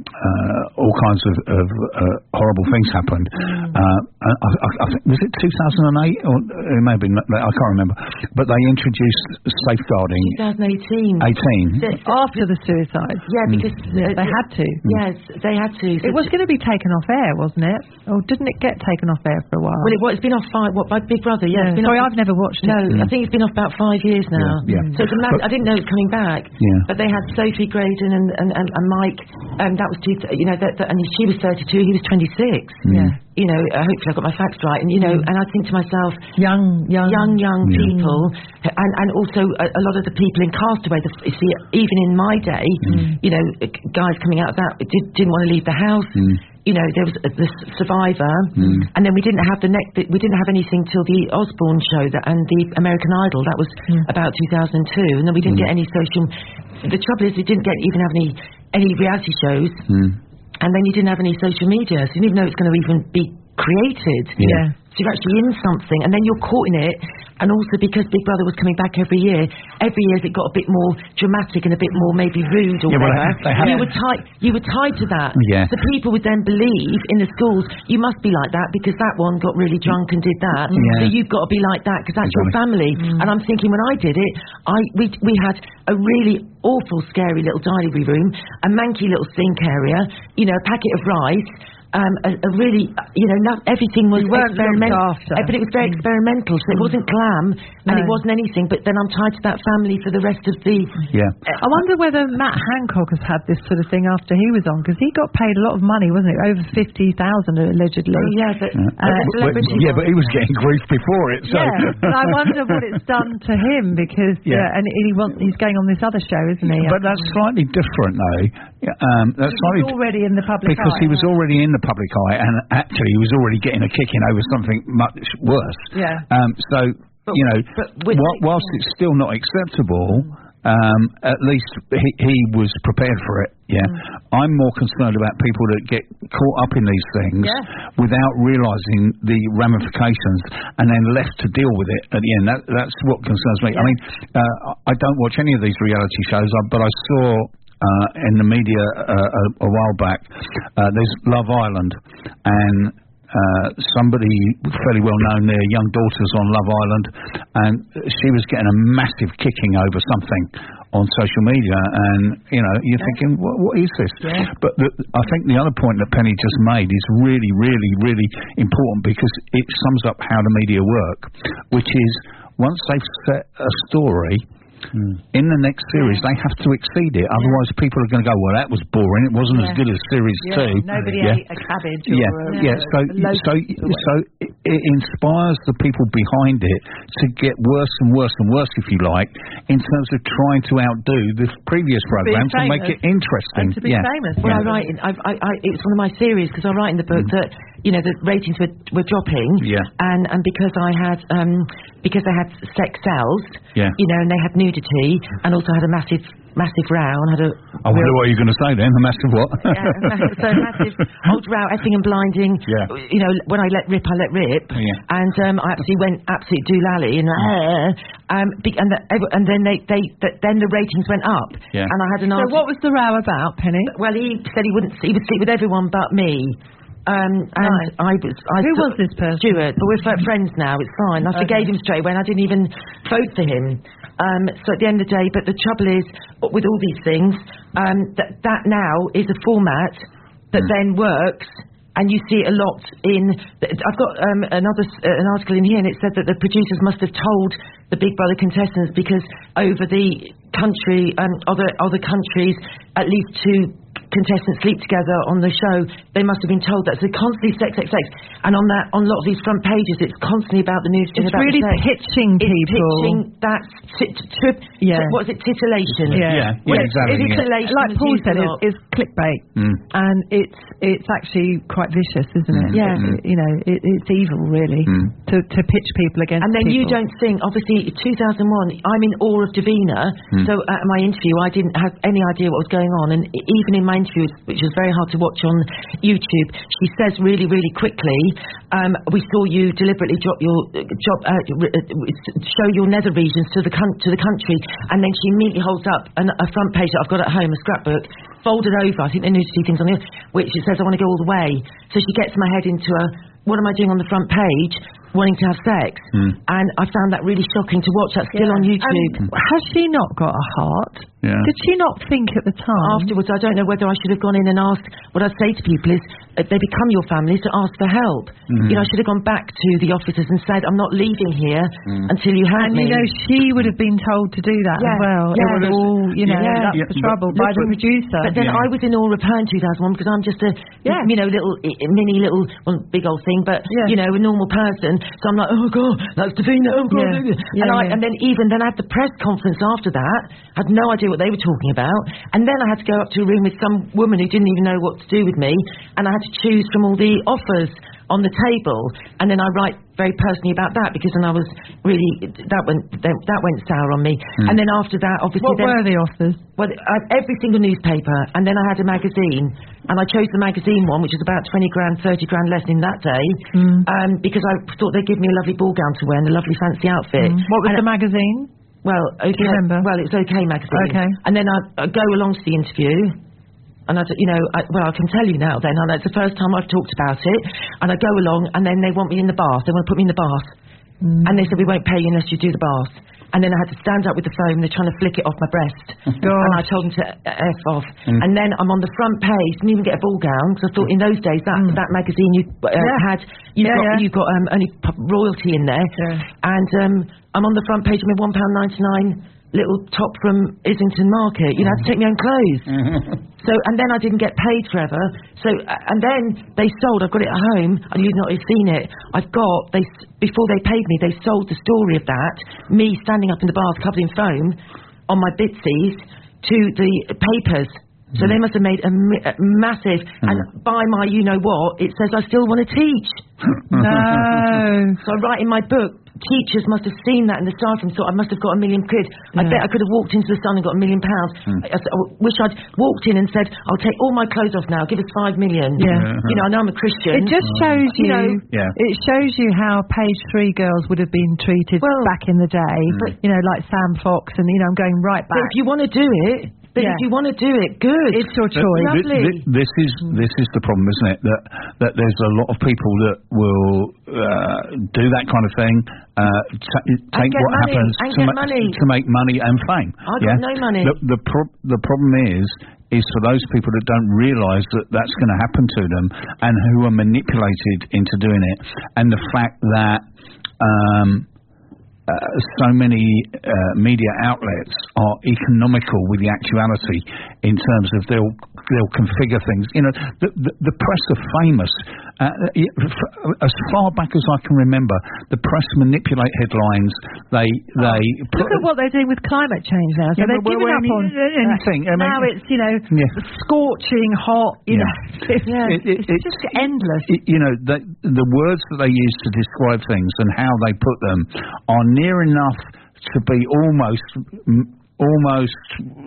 uh, all kinds of, of uh, horrible things happened. Mm. Uh, I, I, I think, was it two thousand eight or it may have been? I can't remember. But they introduced safeguarding. twenty eighteen. eighteen. The- After the suicides. Yeah, because Yeah, uh, they had to. Yes, they had to. It was going to be taken off air, wasn't it? Or didn't it get taken off air for a while? Well, it, well, it's been off five. What by Big Brother? Yeah. Yeah. It's been Sorry, off, I've never watched it. No, I think it's been off about five years now. Yeah, yeah. So it's a mass, But- I didn't know it was coming back. Yeah. But they had Sophie Graydon and and, and, and Mike. Um, that was two. You know, that, that, and she was thirty-two. He was twenty-six. Yeah. You know, uh, hopefully I got my facts right. And you know, and I think to myself, Young, young, young, young Yeah. people, and and also a, a lot of the people in Castaway. The, you see, even in my day, you know, guys coming out of that did, didn't want to leave the house. Mm. you know, there was uh, the Survivor, mm. and then we didn't have the next. We didn't have anything till the Osbourne show that, and the American Idol. That was mm. about two thousand two, and then we didn't mm. get any social. The trouble is, we didn't get even have any any reality shows, mm. and then you didn't have any social media, so you didn't even know it's going to even be created. Yeah. So you're actually in something, and then you're caught in it. And also because Big Brother was coming back every year, every year it got a bit more dramatic and a bit more maybe rude or yeah, whatever. Well, they, they you were tied. You were tied to that. Yeah. So people would then believe in the schools you must be like that because that one got really drunk and did that. Yeah. So you've got to be like that because that's exactly. your family. Mm. And I'm thinking when I did it, I we we had a really awful, scary little diary room, a manky little sink area, you know, a packet of rice. Um, a, a really, you know, not, everything was experimental, but it was very experimental, so it wasn't glam and no. it wasn't anything. But then I'm tied to that family for the rest of the. Yeah. I wonder whether Matt Hancock has had this sort of thing after he was on, because he got paid a lot of money, wasn't it? Over fifty thousand allegedly. Oh, yeah, but yeah. uh, but, but, yeah, but he was getting grief before it. So. Yeah, but I wonder what it's done to him because, yeah, uh, and he wants, he's going on this other show, isn't he? But that's slightly different, though. Um, that's he was already in the public because eye. he was already in the public eye, and actually he was already getting a kicking over something much worse. Yeah. Um, so but, you know, with, wh- whilst it's still not acceptable, um, at least he, he was prepared for it. Yeah. Mm. I'm more concerned about people that get caught up in these things yeah. without realising the ramifications and then left to deal with it at the end. That, that's what concerns me. Yeah. I mean, uh, I don't watch any of these reality shows, but I saw. Uh, in the media uh, a, a while back, uh, there's Love Island, and uh, somebody fairly well known, their young daughter's on Love Island, and she was getting a massive kicking over something on social media, and you know, you're yeah. thinking, what, what is this? Yeah. But the, I think the other point that Penny just made is really, really, really important because it sums up how the media work, which is once they've set a story. Mm. In the next series, yeah. they have to exceed it. Otherwise, yeah. people are going to go, "Well, that was boring. It wasn't yeah. as good as series yeah. two." Nobody yeah. ate a cabbage. Yeah, or a, yeah. So, a so, so it, it inspires the people behind it to get worse and worse and worse, if you like, in terms of trying to outdo the previous programs and make it interesting. And to be yeah. famous. Well, yeah. I write. In, I, I, I, it's one of my series because I write in the book mm. that you know the ratings were were dropping. Yeah. And and because I had um because I had sex cells. Yeah. You know, and they had nudity and also had a massive. Massive row and had a. I wonder what you're going to say then. A massive what? Yeah, so massive old row, effing and blinding. Yeah. You know, when I let rip, I let rip. Yeah. And um, I actually went absolute doolally and uh, um, be, and, the, and then they, they the, then the ratings went up. Yeah. And I had an. So what was the row about, Penny? Well, he said he wouldn't. He would sleep with everyone but me. Um, and nice. I was. I Who thought, was this person? Stuart. But we're f- friends now. It's fine. I okay. forgave him straight away, and I didn't even vote for him. Um, so at the end of the day, but the trouble is, with all these things, um, that that now is a format that mm. then works, and you see it a lot in. I've got um, another uh, an article in here, and it said that the producers must have told the Big Brother contestants because over the country, um, other other countries, at least two contestants sleep together on the show. They must have been told that. So constantly sex, sex, sex, and on that, on a lot of these front pages, it's constantly about the news. It's about really the sex. pitching it's people. Pitching that. T- t- yeah. T- what is it? Titillation. Yeah, yeah, yeah exactly. It's titillation like Paul said, it's, it's clickbait, mm. and it's it's actually quite vicious, isn't it? Mm. Yeah. It, you know, it, it's evil, really, mm. to to pitch people against. And then people. you don't think, obviously, two thousand one. I'm in awe of Davina. Mm. So at my interview, I didn't have any idea what was going on, and even in my interview, which was very hard to watch on YouTube, she says really, really quickly, um, we saw you deliberately drop your uh, job, uh, show your nether regions to the con- to the country, and then she immediately holds up an, a front page that I've got at home, a scrapbook, folded over. I think they nudity things on the which it says I want to go all the way. So she gets my head into a, what am I doing on the front page? Wanting to have sex, mm. and I found that really shocking to watch. That's still yeah. on YouTube. And has she not got a heart? Yeah. Did she not think at the time? Afterwards, I don't know whether I should have gone in and asked. What I'd say to people is, uh, they become your family, to ask for help. Mm. You know, I should have gone back to the officers and said, I'm not leaving here mm. until you help and, me. And, you know, she would have been told to do that yeah. as well. Yeah. It would have all, you know, yeah. that's yeah. the trouble, but, by the producer. But then yeah. I was in awe of her in two thousand one because I'm just a, yeah. you know, little, mini little, well, big old thing, but, yeah. you know, a normal person. So I'm like, oh, God, that's Davina, oh, God. Yeah. And, yeah, I, yeah. and then even then I had the press conference after that, had no idea what they were talking about. And then I had to go up to a room with some woman who didn't even know what to do with me, and I had to to choose from all the offers on the table, and then I write very personally about that because then I was really that went that went sour on me. Mm. And then after that, obviously, what then, were the offers? Well, I had every single newspaper, and then I had a magazine, and I chose the magazine one, which was about twenty grand, thirty grand less in that day, mm. um, because I thought they'd give me a lovely ball gown to wear and a lovely fancy outfit. Mm. What was and the magazine? Well, okay. Do you remember? Well, it's OK magazine. Okay. And then I I'd go along to the interview. And I, you know, I, well, I can tell you now. Then, and it's the first time I've talked about it. And I go along, and then they want me in the bath. They want to put me in the bath, mm. and they said we won't pay you unless you do the bath. And then I had to stand up with the phone. They're trying to flick it off my breast, and I told them to f off. Mm. And then I'm on the front page. Didn't even get a ball gown because I thought in those days that mm. that magazine you uh, yeah. had you yeah, got yeah. you got um, only royalty in there. Yeah. And um, I'm on the front page with one pound ninety nine. Little top from Islington Market. You know, I had to take my own clothes. So, and then I didn't get paid forever. So, uh, and then they sold. I've got it at home. And you've not seen it. I've got they before they paid me. They sold the story of that. Me standing up in the bath covered in foam on my bitsies to the papers. So mm. they must have made a, mi- a massive. Mm. And by my, you know what, it says I still want to teach. No. So I write in my book. Teachers must have seen that in the staff room, thought I must have got a million quid. Yeah. I bet I could have walked into the Sun and got a million pounds. Mm. I, I wish I'd walked in and said, I'll take all my clothes off now, give us five million. Yeah. Yeah. You know, I know I'm a Christian. It just shows mm. you, you know, yeah. it shows you how page three girls would have been treated well, back in the day. Mm. You know, like Sam Fox, and, you know, I'm going right back. But if you want to do it, But yeah. if you want to do it, good. It's your choice. Th- th- th- this is this is the problem, isn't it? That that there's a lot of people that will uh, do that kind of thing, uh, t- take what money. happens to, ma- money. to make money and fame. I got yeah? no money. The the, pro- the problem is. is for those people that don't realise that that's going to happen to them and who are manipulated into doing it, and the fact that um, uh, so many uh, media outlets are economical with the actuality in terms of they'll they'll configure things. You know, the the, the press are famous. Uh, as far back as I can remember, the press manipulate headlines. They they oh, put, look at what they're doing with climate change now. So yeah, they're well, giving well, up on anything. Uh, I mean, now it's you know yeah. scorching hot. You yeah. know, it's, yeah. it, it, it's just endless. It, you know, the, the words that they use to describe things and how they put them are near enough to be almost. almost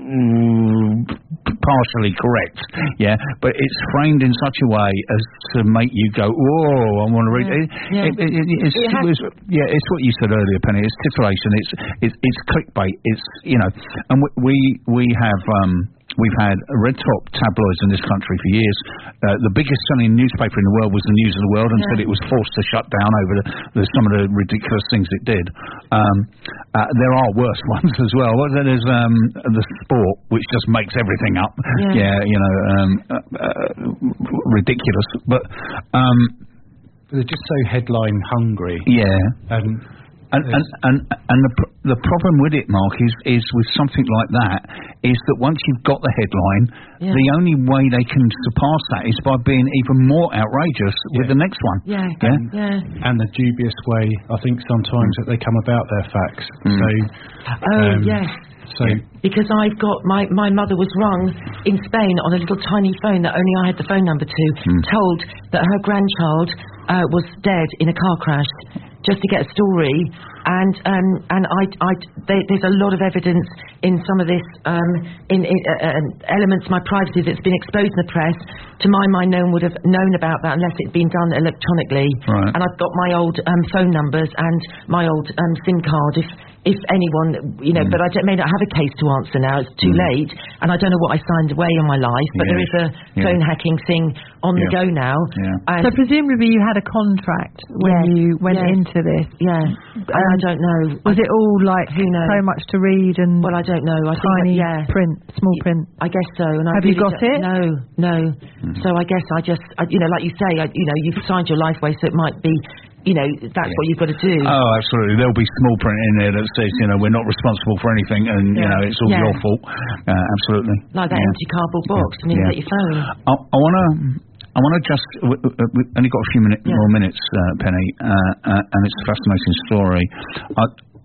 mm, partially correct, yeah, but it's framed in such a way as to make you go, whoa, I want to read yeah. it. Yeah. It, it, it it's, it it was, yeah, it's what you said earlier, Penny. It's titillation. It's it's, it's clickbait. It's you know, and we we, we have. Um, We've had red top tabloids in this country for years. Uh, the biggest selling newspaper in the world was the News of the World until yeah. it was forced to shut down over the, the, some of the ridiculous things it did. Um, uh, there are worse ones as well. There's um, the Sport, which just makes everything up. Yeah, yeah you know, um, uh, uh, ridiculous. But um, they're just so headline hungry. Yeah. Um, And and and, and the the problem with it, Mark, is is with something like that, is that once you've got the headline, yeah. the only way they can surpass that is by being even more outrageous yeah. with the next one. Yeah, yeah, yeah. And the dubious way, I think sometimes that they come about their facts. Mm. So, oh um, yes. So because I've got my my mother was rung in Spain on a little tiny phone that only I had the phone number to, mm. told that her grandchild uh, was dead in a car crash. Just to get a story, and um, and I, I they, there's a lot of evidence in some of this um, in, in uh, uh, elements of my privacy that's been exposed in the press. To my mind, no one would have known about that unless it'd been done electronically. Right. And I've got my old um, phone numbers and my old um, SIM card. If if anyone, you know, mm. but I don't, may not have a case to answer now. It's too mm. late, and I don't know what I signed away in my life. But yeah. there is a yeah. phone hacking thing on yeah. the go now. Yeah. So presumably you had a contract when yes. you went yes. into this. Yeah, and I don't know. Was it all like Who knows? so much to read and well, I don't know. I tiny think, yeah. print, small print? I guess so. And I have really you got it? No, no. Mm. So I guess I just, I, you know, like you say, I, you know, you've signed your life away, so it might be. You know, that's yeah. what you've got to do. Oh, absolutely. There'll be small print in there that says, you know, we're not responsible for anything and, yeah. you know, it's all yeah. your fault. Uh, absolutely. Like that yeah. empty cardboard box yeah. and you yeah. get your phone. I, I want to... I want to just, we've only got a few minute, yeah. more minutes, uh, Penny, uh, uh, and it's a fascinating story. I,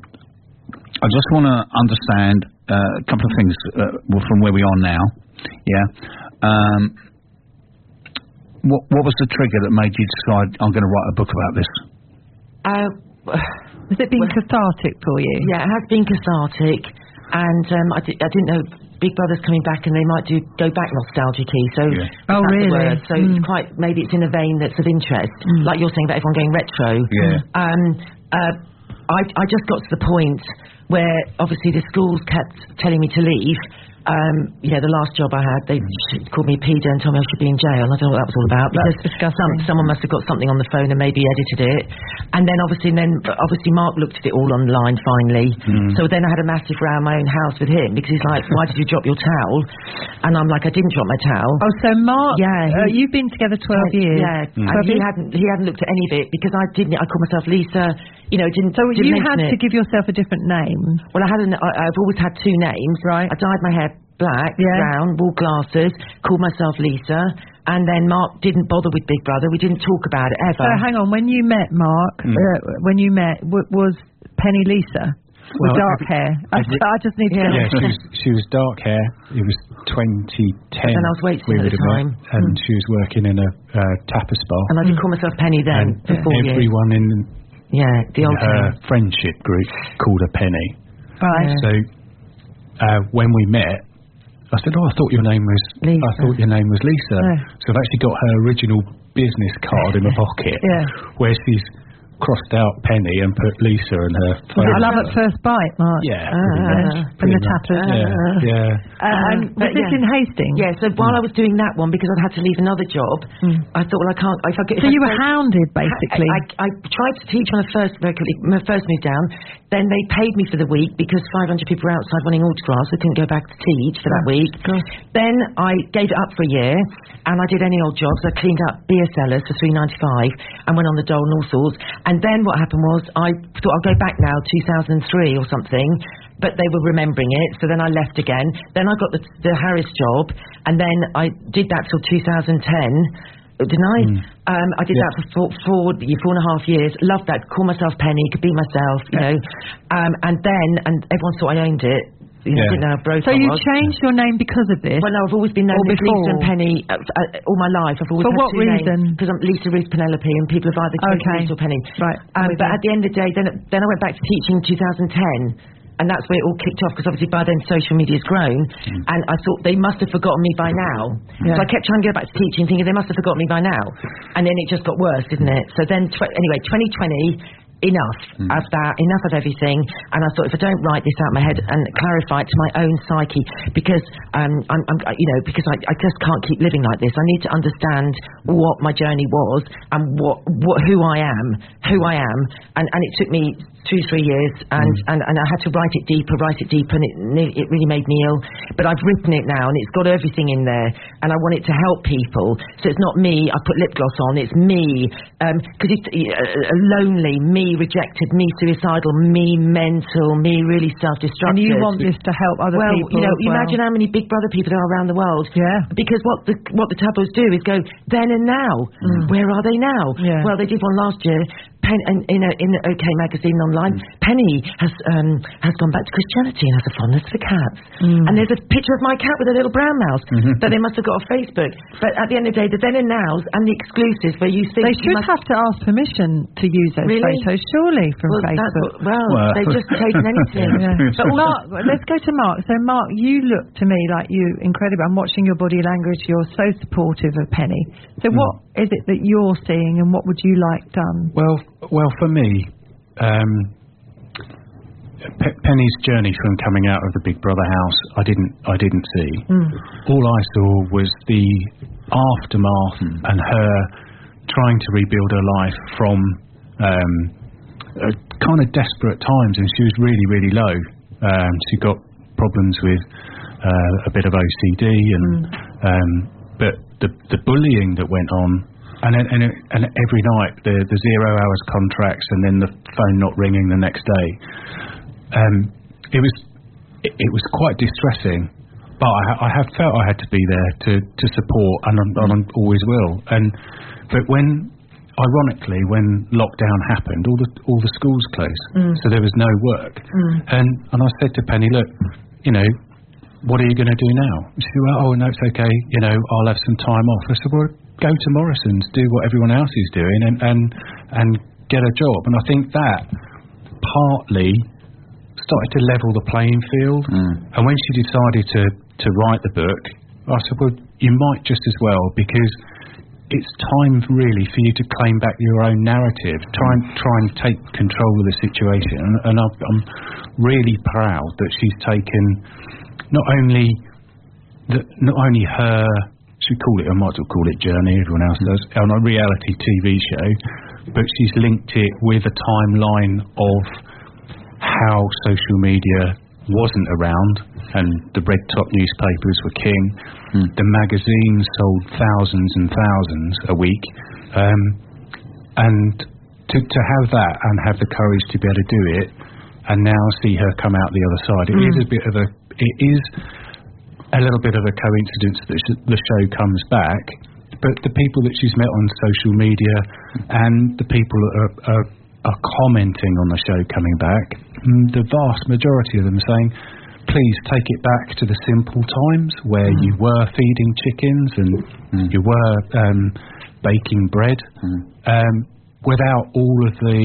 I just want to understand uh, a couple of things uh, from where we are now. Yeah. Um, what, what was the trigger that made you decide I'm going to write a book about this? Uh, Has it been well, cathartic for you? Yeah, it has been cathartic, and um, I, di- I didn't know Big Brother's coming back, and they might do go back nostalgic-y. So, yeah. oh really? The word. So mm. it's quite maybe it's in a vein that's of interest, mm. like you're saying about everyone going retro. Yeah. Um, uh, I I just got to the point where obviously the schools kept telling me to leave. Um, you know, the last job I had, they called me a pedo and told me I should be in jail. I don't know what that was all about. That's disgusting. Some, someone must have got something on the phone and maybe edited it. And then obviously, and then obviously Mark looked at it all online finally. Mm. So then I had a massive row in my own house with him because he's like, "Why did you drop your towel?" And I'm like, "I didn't drop my towel." Oh, so Mark, yeah, he, uh, you've been together twelve years. Yeah, mm. and he hadn't he hadn't looked at any of it because I didn't. I called myself Lisa. You know, didn't. So didn't you had it. to give yourself a different name. Well, I had. An, I, I've always had two names. Right. I dyed my hair black, yeah. brown, wore glasses, called myself Lisa, and then Mark didn't bother with Big Brother. We didn't talk about it ever. So hang on, when you met Mark, mm. uh, when you met, w- was Penny Lisa with well, dark every, hair? I, every, I just need to. Yeah, yeah she, was, she was dark hair. It was twenty ten. And I was waiting at the time, met, and mm. she was working in a uh, tapas bar. And I did call myself Penny then. And for four everyone years. in yeah, the in old her time. friendship group called her Penny. Right. So uh, when we met, I said, "Oh, I thought your name was Lisa. I thought your name was Lisa." Yeah. So I've actually got her original business card in my pocket, yeah. where she's crossed out Penny and put Lisa in her phone. I love at first bite, Mark. Yeah, uh, from the tapas. Yeah, yeah. Uh, and was this yeah. in Hastings? Yeah. So while mm. I was doing that one, because I'd had to leave another job, mm. I thought, well, I can't. If I get, so if you I were hounded, basically. I, I, I tried to teach when I first when I first moved down. Then they paid me for the week because five hundred people were outside wanting autographs. I couldn't go back to teach for that oh, week. gosh. Then I gave it up for a year, and I did any old jobs. I cleaned up beer cellars for three ninety-five, and went on the dole and all sorts. And then what happened was I thought I'll go back now, two thousand three or something. But they were remembering it, so then I left again. Then I got the, the Harris job, and then I did that till two thousand ten. Didn't I? Mm. Um, I did yeah. that for four, four, four and a half years. Loved that. Call myself Penny. Could be myself, you yeah. know. Um, and then, and everyone thought I owned it. You know, yeah. didn't know how broke so I you was. changed your name because of this? Well, no, I've always been known as Lisa and Penny uh, uh, all my life. I've always for had what two reason? Because I'm Lisa, Ruth, Penelope, and people have either chosen okay. Lisa or Penny. Right. Um, but at the end of the day, then then I went back to teaching in two thousand ten. And that's where it all kicked off, because obviously by then social media's grown, mm. and I thought they must have forgotten me by now. Yeah. So I kept trying to go back to teaching, thinking they must have forgotten me by now. And then it just got worse, didn't it? So then, tw- anyway, twenty twenty, enough mm. of that, enough of everything. And I thought, if I don't write this out of my head and clarify it to my own psyche, because um, I'm, I'm, you know, because I, I just can't keep living like this. I need to understand what my journey was and what, what who I am, who I am, and, and it took me two, three years, and, mm. and, and I had to write it deeper, write it deeper, and it, it really made me ill. But I've written it now, and it's got everything in there, and I want it to help people. So it's not me, I put lip gloss on, it's me, because um, it's uh, lonely, me rejected, me suicidal, me mental, me really self-destructive. And you want this to help other well, people you know, you well. imagine how many Big Brother people there are around the world. Yeah. Because what the what the tabloids do is go, then and now. Mm. Where are they now? Yeah. Well, they did one last year. Pen, in, in, a, in the OK magazine online, mm. Penny has um, has gone back to Christianity and has a fondness for cats. Mm. And there's a picture of my cat with a little brown mouse mm-hmm. that they must have got off Facebook. But at the end of the day, the then and nows and the exclusives where you think they should have to ask permission to use those really? photos, surely, from well, Facebook. That's what, well, well, they've just taken anything. Yeah. But Mark, let's go to Mark. So, Mark, you look to me like you incredible. I'm watching your body language. You're so supportive of Penny. So, mm. what is it that you're seeing, and what would you like done? Well, well, for me, um, Pe- Penny's journey from coming out of the Big Brother house, I didn't, I didn't see. Mm. All I saw was the aftermath mm. and her trying to rebuild her life from um, uh, kind of desperate times, and she was really, really low. Um, she got problems with uh, a bit of O C D, and mm. um, but the the bullying that went on. And, and and every night the the zero hours contracts, and then the phone not ringing the next day. Um, it was it, it was quite distressing, but I, I have felt I had to be there to, to support, and, and I always will. And but when, ironically, when lockdown happened, all the all the schools closed, mm. so there was no work. Mm. And and I said to Penny, look, you know, what are you going to do now? She said, well, oh no, it's okay. You know, I'll have some time off. I said, well, go to Morrison's, do what everyone else is doing, and and, and get a job. And I think that partly started to level the playing field. Mm. And when she decided to, to write the book, I said, well, you might just as well, because it's time really for you to claim back your own narrative. Try and try and take control of the situation. And, and I'm, I'm really proud that she's taken not only the, not only her, she call it, I might as well call it journey, everyone else does, on a reality T V show, but she's linked it with a timeline of how social media wasn't around and the red top newspapers were king. Mm. The magazines sold thousands and thousands a week, um, and to, to have that and have the courage to be able to do it, and now see her come out the other side, it mm. is a bit of a it is a little bit of a coincidence that sh- the show comes back, but the people that she's met on social media and the people that are, are, are commenting on the show coming back, the vast majority of them saying, please take it back to the simple times where mm. you were feeding chickens and mm. you were um, baking bread, mm. um, without all of the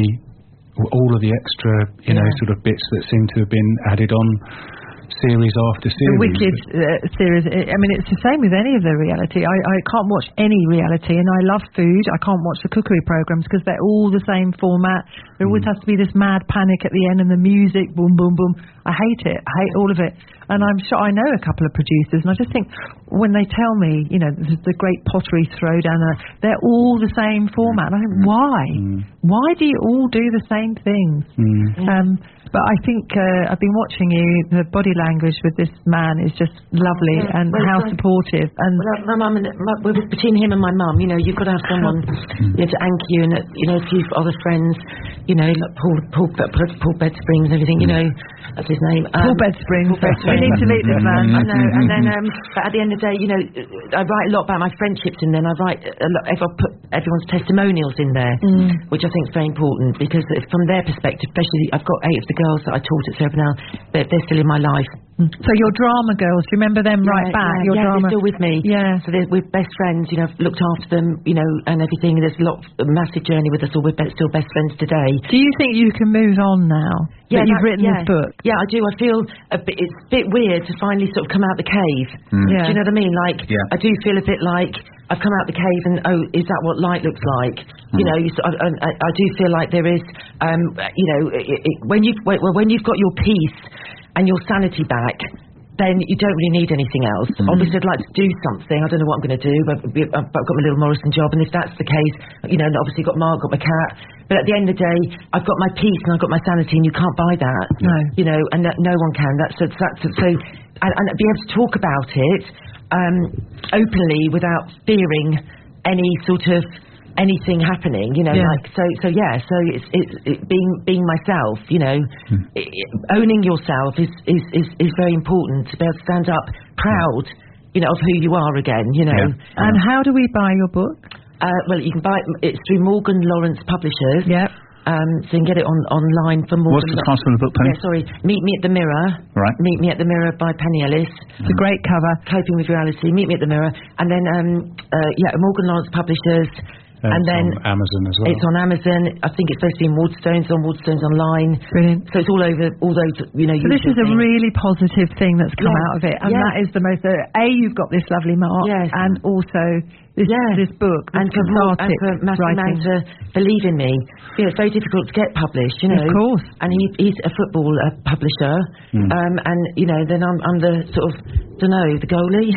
all of the extra, you yeah. know, sort of bits that seem to have been added on series after series. The Wicked uh, series, I mean, it's the same with any of the reality. I, I can't watch any reality, and I love food. I can't watch the cookery programs because they're all the same format. There always mm. has to be this mad panic at the end, and the music, boom, boom, boom. I hate it. I hate all of it. And I'm sure I know a couple of producers, and I just think when they tell me, you know, the, the Great Pottery Throwdown, uh, they're all the same format. And I think, why? Mm. Why do you all do the same things? Mm. Um, but I think uh, I've been watching you. The body language with this man is just lovely, yeah. and well, how so supportive. And well, my mum and my, between him and my mum, you know, you've got to have someone you know, to anchor you, and you know, a few other friends, you know, like Paul, Paul, Paul, Paul Bed Springs and everything. You know, that's his name. Um, Paul Bed Springs. Paul Bed Springs. We need to meet this man. I know. And then, um, but at the end of the day, you know, I write a lot about my friendships, and then I write a lot. If I put everyone's testimonials in there, mm. which I think is very important, because from their perspective, especially, I've got eight of the girls that I taught at Serve now, they're, they're still in my life. So your drama girls, remember them yeah, right back? Yeah, your yeah, drama, they're still with me. Yeah. So we're best friends. You know, I've looked after them. You know, and everything. There's a lot, a massive journey with us all. We're be- still best friends today. Do you think you can move on now? Yeah, that you've written yeah. this book. Yeah, I do. I feel a bit, it's a bit weird to finally sort of come out the cave. Mm. Do Yeah. you know what I mean? Like, yeah. I do feel a bit like I've come out the cave, and oh, is that what light looks like? Mm. You know, you, I, I, I do feel like there is, um, you know, it, it, when you well, when you've got your peace and your sanity back, then you don't really need anything else. Mm. Obviously, I'd like to do something. I don't know what I'm going to do, but I've got my little Morrison job, and if that's the case, you know, and obviously got Mark, got my cat. But at the end of the day, I've got my peace and I've got my sanity, and you can't buy that. No. You know, and that, no one can. That's that's, that's so, and, and be able to talk about it um, openly without fearing any sort of anything happening, you know, yeah. like so. So yeah, so it's it's it, being being myself, you know, hmm. it, owning yourself is, is is is very important to be able to stand up proud, you know, of who you are again, you know. Yeah. And how do we buy your book? Uh, well, you can buy it. It's through Morgan Lawrence Publishers. Yep. Um, so you can get it on online from Morgan. What's the title of the book, Penny? Yeah, sorry. Meet Me at the Mirror. Right. Meet Me at the Mirror by Penny Ellis. It's a great cover. Coping with Reality. Meet Me at the Mirror. And then, um, uh, yeah, Morgan Lawrence Publishers. And, and it's then on Amazon as well. It's on Amazon. I think it's supposed to be in Waterstones, on Waterstones Online. Brilliant. So it's all over, all those, you know. So this is a things. really positive thing that's come yes. out of it, and yes. that is the most. Uh, a, you've got this lovely mark, yes. and also this yes. this book, this and for more, and for Matthew Mann to believe in me. You know, it's very difficult to get published, you know. Of course. And he, he's a football uh, publisher, mm. um, and you know, then I'm, I'm the sort of, don't know, the goalie.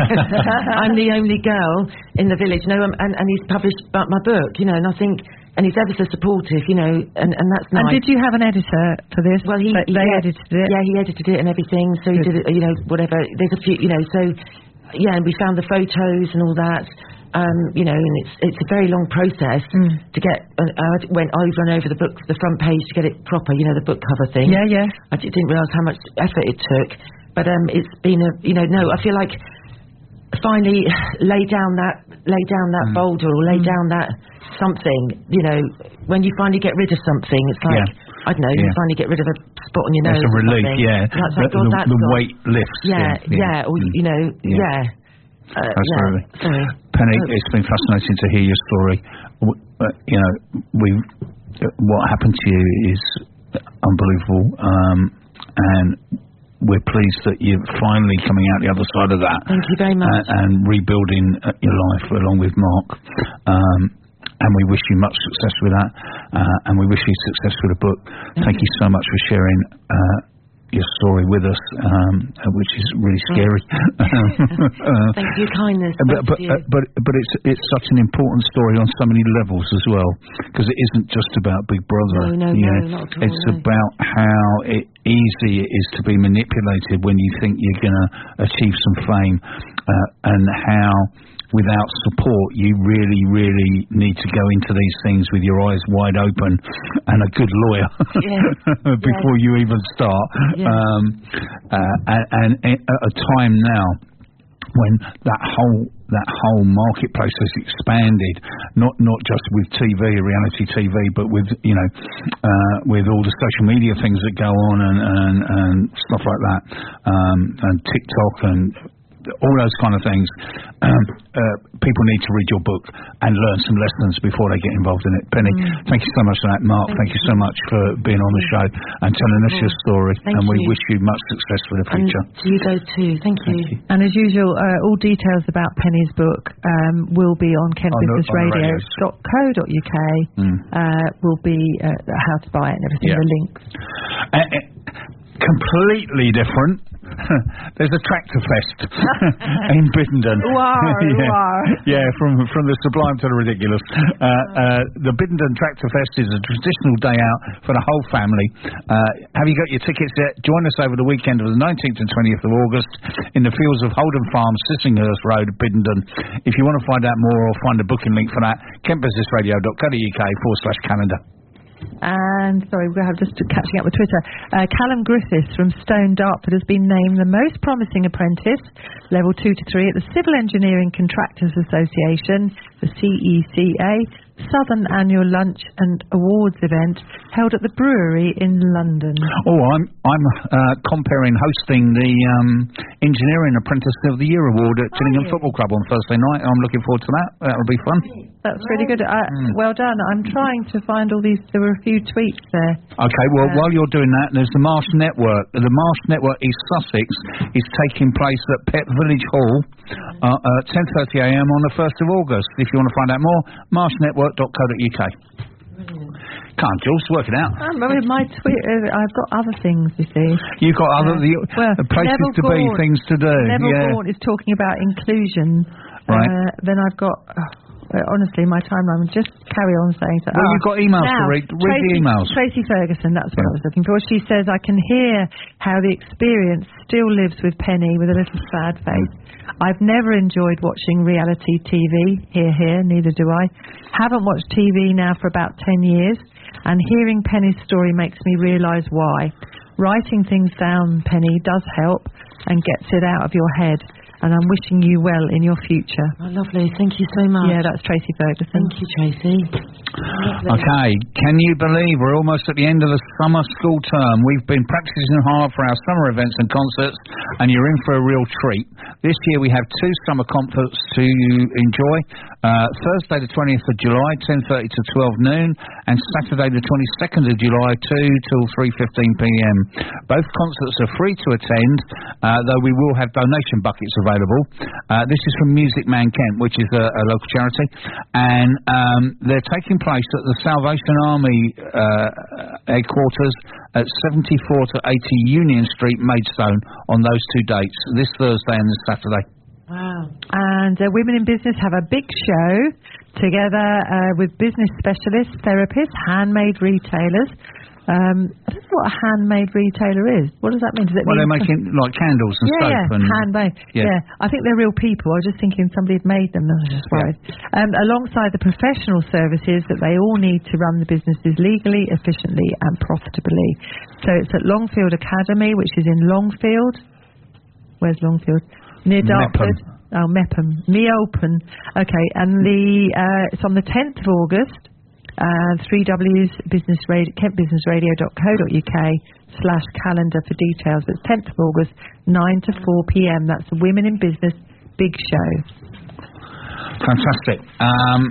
I'm the only girl in the village, you know, and, and he's published my book, you know, and I think, and he's ever so supportive, you know, and, and that's nice. And did you have an editor for this? Well, he, they, they yeah, edited it. Yeah, he edited it and everything. So Good. He did it, you know, whatever. There's a few, you know, so yeah, and we found the photos and all that. Um, you know, and it's it's a very long process mm. to get. Uh, I went over and over the book, the front page to get it proper. You know, the book cover thing. Yeah, yeah. I didn't realise how much effort it took, but um, it's been a, you know, no, I feel like finally lay down that lay down that mm. boulder or lay mm. down that something. You know, when you finally get rid of something, it's like. Yeah. I don't know, yeah. you finally get rid of a spot on your nose. It's a relief, something. yeah. That's the like, God, the, that's the gone. weight lifts. Yeah, yeah, yeah, or, mm. you know, yeah. yeah. Uh, absolutely. Yeah, sorry. Penny, Oh. it's been fascinating to hear your story. W- uh, you know, we uh, what happened to you is unbelievable, um, and we're pleased that you're finally coming out the other side of that. Thank you very much. And, and rebuilding uh, your life along with Mark. Um, and we wish you much success with that, uh, and we wish you success with the book. Thank you so much for sharing uh, your story with us, um, uh, which is really scary. uh, Thank you, kindness. but but, uh, but but it's it's such an important story on so many levels as well, because it isn't just about Big Brother. No, no, you no, know. not at all, It's no. about how it, easy it is to be manipulated when you think you're going to achieve some fame, uh, and how without support you really, really need to go into these things with your eyes wide open and a good lawyer Yeah. before Yeah. you even start. Yeah. Um, uh, and, and at a time now when that whole that whole marketplace has expanded, not not just with T V, reality T V, but with you know uh, with all the social media things that go on and and, and stuff like that, um, and TikTok and all those kind of things. Um, uh, people need to read your book and learn some lessons before they get involved in it. Penny, mm. thank you so much for that. Mark, thank, thank you so much for being on the show and telling us your story. Thank and we you. wish you much success for the future. And to you guys too. Thank you. Thank you. And as usual, uh, all details about Penny's book um, will be on kent business radio dot co dot u k. Mm. Uh, will be uh, how to buy it and everything, yeah. the links. Uh, uh, completely different. There's a tractor fest in Biddenden. Wow, yeah. wow. yeah, from from the sublime to the ridiculous. Uh, uh, the Biddenden Tractor Fest is a traditional day out for the whole family. Uh, have you got your tickets yet? Join us over the weekend of the nineteenth and twentieth of August in the fields of Holden Farm, Sissinghurst Road, Biddenden. If you want to find out more or find a booking link for that, kent business radio dot co dot u k forward slash calendar. And sorry, we're just catching up with Twitter. Uh, Callum Griffiths from Stone Dartford has been named the most promising apprentice, level two to three, at the Civil Engineering Contractors Association, the C E C A, Southern Annual Lunch and Awards event held at the brewery in London. Oh, I'm I'm uh, comparing hosting the um, Engineering Apprentice of the Year Award at Gillingham you? Football Club on Thursday night. I'm looking forward to that. That'll be fun. That's really good. Uh, Mm. Well done. I'm trying to find all these. There were a few tweets there. Okay, well, Uh, while you're doing that, there's the Marsh Network. The Marsh Network East Sussex is taking place at Pet Village Hall uh, at ten thirty a m on the first of August. If you want to find out more, marsh network dot co dot u k. Come on, Jules, work it out. Um, I mean, my tweet. Uh, I've got other things, you see. You've got other Uh, the, well, the places Neville to be, Gaunt- things to do. Neville yeah. Gaunt is talking about inclusion. Right. Uh, then I've got. Uh, Uh, honestly, my timeline. Just carry on saying that. Well, oh, you've got emails now, to read. Read Tracy, the emails. Tracy Ferguson, that's what Yeah. I was looking for. She says, I can hear how the experience still lives with Penny with a little sad face. I've never enjoyed watching reality T V. Hear, hear, neither do I. Haven't watched T V now for about ten years, and hearing Penny's story makes me realise why. Writing things down, Penny, does help and gets it out of your head. And I'm wishing you well in your future. Oh, lovely. Thank you so much. Yeah, that's Tracy Ferguson. Thank you, Tracy. Lovely. Okay, can you believe we're almost at the end of the summer school term? We've been practicing hard for our summer events and concerts, and you're in for a real treat. This year we have two summer concerts to enjoy. Uh, Thursday the twentieth of July, ten thirty to twelve noon, and Saturday the twenty-second of July, two till three fifteen p m. Both concerts are free to attend, uh, though we will have donation buckets available. Uh, this is from Music Man Kent, which is a, a local charity, and um, they're taking place at the Salvation Army uh, headquarters at seventy-four to eighty Union Street, Maidstone, on those two dates, this Thursday and this Saturday. Wow. And uh, Women in Business have a big show together uh, with business specialists, therapists, handmade retailers. Um, I don't know what a handmade retailer is. What does that mean? Does it Well, mean they're making like candles and yeah, soap yeah, and handmade. yeah. Yeah. I think they're real people. I was just thinking somebody had made them. I was just worried. Um, alongside the professional services that they all need to run the businesses legally, efficiently, and profitably. So it's at Longfield Academy, which is in Longfield. Where's Longfield? Near Dartford. Mepham. Oh, Mepham. Meopen. Okay, and the uh, it's on the tenth of August. Uh, three W's business radio, kent business radio dot co dot u k slash calendar for details. It's tenth of August, nine to four p m. That's the Women in Business big show. Fantastic. Um,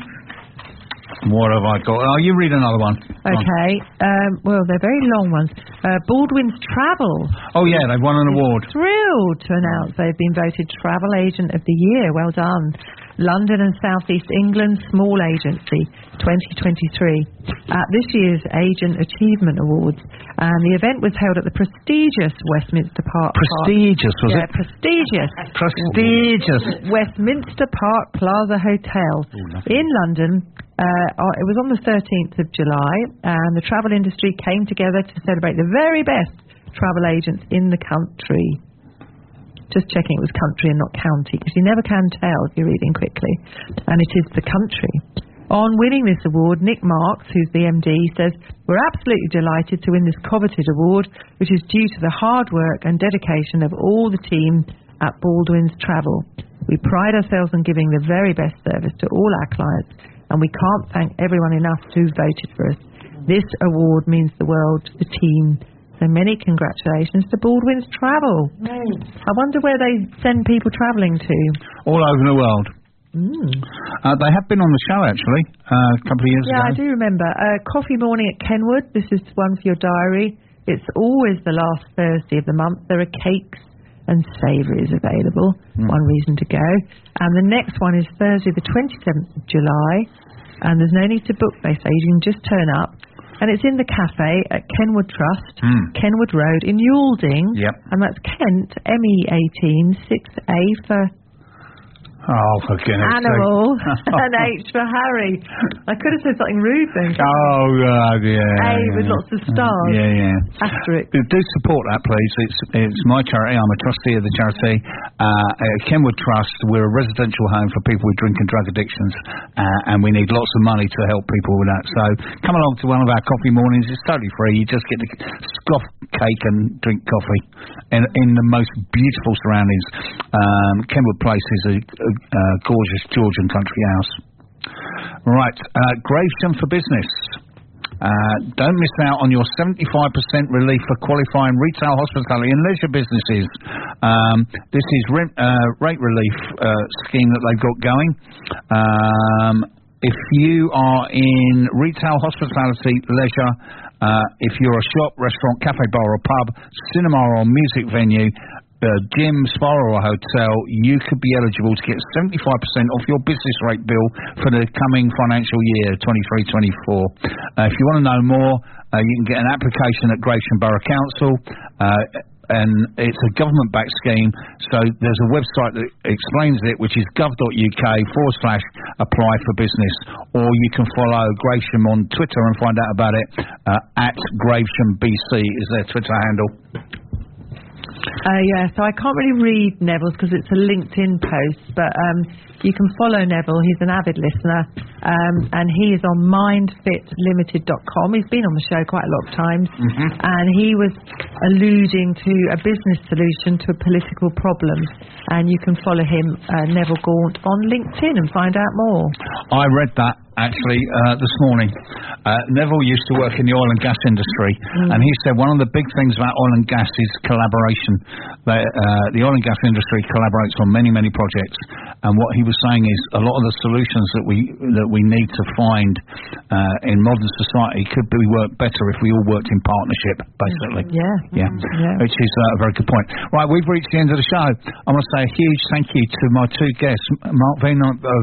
what have I got? Oh, you read another one. Okay. Um, well, they're very long ones. Uh, Baldwin's Travel. Oh, yeah, they've won an award. Thrilled to announce they've been voted Travel Agent of the Year. Well done. London and South East England Small Agency twenty twenty-three at this year's Agent Achievement Awards. And the event was held at the prestigious Westminster Park. Prestigious, was yeah, it? prestigious. Prestigious. Westminster Park Plaza Hotel Ooh, in London. Uh, it was on the thirteenth of July, and the travel industry came together to celebrate the very best travel agents in the country. Just checking it was country and not county, because you never can tell if you're reading quickly. And it is the country. On winning this award, Nick Marks, who's the M D, says, "We're absolutely delighted to win this coveted award, which is due to the hard work and dedication of all the team at Baldwin's Travel. We pride ourselves on giving the very best service to all our clients, and we can't thank everyone enough who voted for us. This award means the world to the team. So many congratulations to Baldwin's Travel." Right. I wonder where they send people travelling to. All over the world. Mm. Uh, they have been on the show, actually, uh, a couple of years Yeah, ago. I do remember. Uh, coffee morning at Kenwood. This is one for your diary. It's always the last Thursday of the month. There are cakes and savouries available. Mm. One reason to go. And the next one is Thursday the twenty-seventh of July. And there's no need to book, they say. You can just turn up. And it's in the cafe at Kenwood Trust, mm. Kenwood Road in Yalding. Yep. And that's Kent, M E eighteen, six A for Oh, for goodness Animal, sake. and H for Harry. I could have said something rude then. Oh, God, yeah. A yeah. with lots of stars. Yeah, yeah. Asterisk. Do do support that, please. It's it's my charity. I'm a trustee of the charity. Uh, at Kenwood Trust, we're a residential home for people with drink and drug addictions, uh, and we need lots of money to help people with that. So come along to one of our coffee mornings. It's totally free. You just get to scoff cake and drink coffee in, in the most beautiful surroundings. Um, Kenwood Place is a, a, a gorgeous Georgian country house. Right, uh, Gravesham for Business. Uh, don't miss out on your seventy-five percent relief for qualifying retail, hospitality and leisure businesses. Um, this is rent, uh, rate relief uh, scheme that they've got going. Um, if you are in retail, hospitality, leisure, uh, if you're a shop, restaurant, cafe, bar or pub, cinema or music venue, Uh, gym, spa or a hotel, you could be eligible to get seventy-five percent off your business rate bill for the coming financial year, twenty-three twenty-four. Uh, if you want to know more, uh, you can get an application at Gravesham Borough Council, uh, and it's a government-backed scheme, so there's a website that explains it, which is gov.uk forward slash apply for business, or you can follow Gravesham on Twitter and find out about it, uh, at Gravesham B C is their Twitter handle. Uh, yeah, so I can't really read Neville's because it's a LinkedIn post, but um, you can follow Neville. He's an avid listener, um, and he is on mind fit limited dot com. He's been on the show quite a lot of times, mm-hmm. and he was alluding to a business solution to a political problem, and you can follow him, uh, Neville Gaunt, on LinkedIn and find out more. I read that actually uh, this morning. Uh, Neville used to work in the oil and gas industry, mm. and he said one of the big things about oil and gas is collaboration. They, uh, the oil and gas industry collaborates on many, many projects, and what he was saying is a lot of the solutions that we that we need to find uh, in modern society could be worked better if we all worked in partnership, basically. Yeah, yeah, yeah. Which is uh, a very good point. Right, we've reached the end of the show. I want to say a huge thank you to my two guests, Mark Veen of